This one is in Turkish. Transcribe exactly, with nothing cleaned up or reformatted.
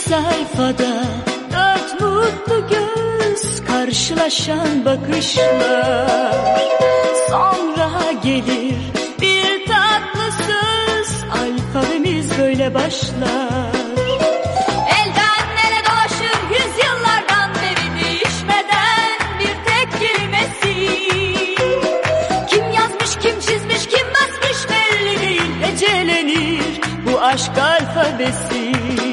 sayfada dört mutlu göz karşılaşan bakışlar. Sonra gelir bir tatlı söz, alfabemiz böyle başlar. Elden ele dolaşır yüzyıllardan beri değişmeden bir tek kelimesi. Kim yazmış, kim çizmiş, kim basmış belli değil. Ecelenir bu aşk alfabesi.